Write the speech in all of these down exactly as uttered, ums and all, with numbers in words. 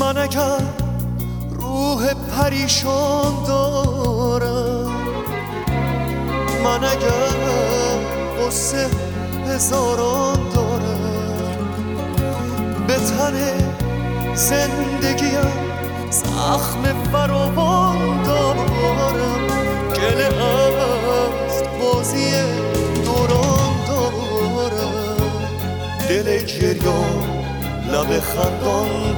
من اگر روح پریشان دارم، من اگر قصه هزاران دارم، به تن زندگیم زخم فراوان دارم، گله از بازی دوران دارم، دل گریان لب خندان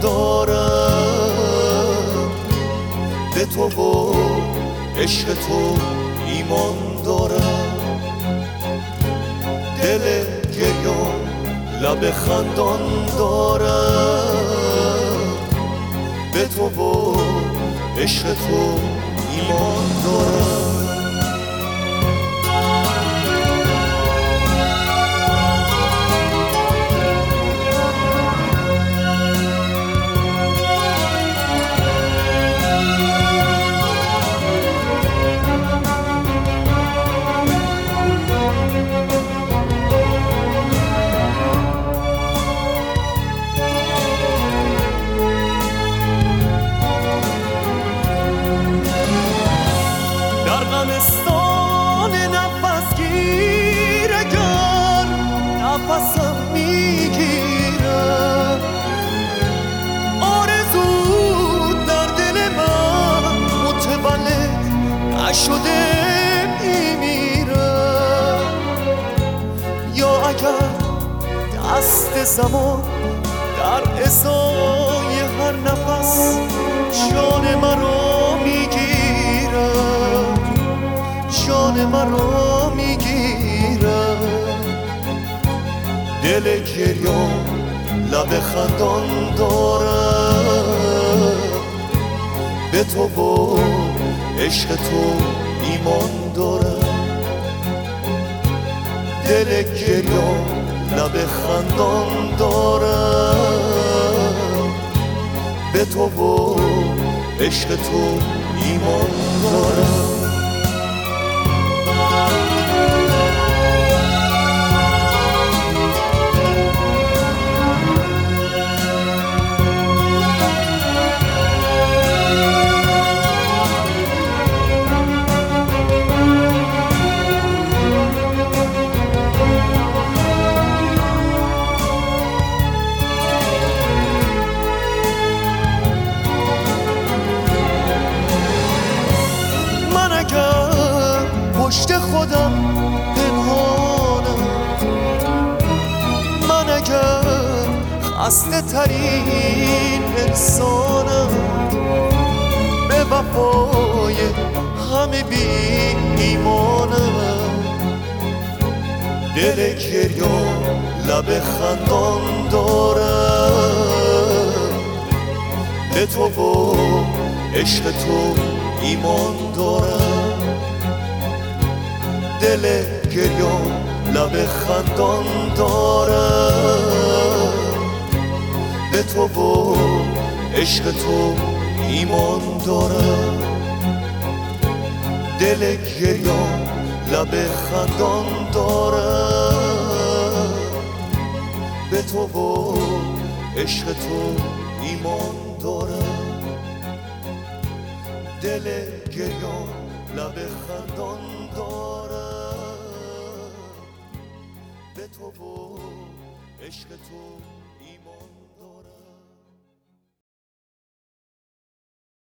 دارم، به تو و عشق تو ایمان دارم، دل گریان لب خندان دارم، به تو و عشق تو ایمان دارم. غمستان نفس گیر اگر نفسم میگیرم، آرزو در دل من متولد نشده میمیرم، یا اگر دست زمان در ازای هر نفس جان مرا میگیرم، جان مرا میگیرم، دل گریان لب خندان دارم، به تو و عشق تو ایمان دارم، دل گریان لب خندان دارم، به تو و عشق تو ایمان دارم. پشت خودم پنهانم، من اگر خسته ترین انسانم، به وفای همه بی ایمانم، دل گریان لب خندان دارم، به تو و عشق تو ایمان دارم، دل گریان لب خندان دارم، به تو و عشق تو ایمان دارم، دل گریان لب خندان دارم، به تو و عشق تو ایمان دارم، دل گریان لب خندان دارم، به تو و عشق تو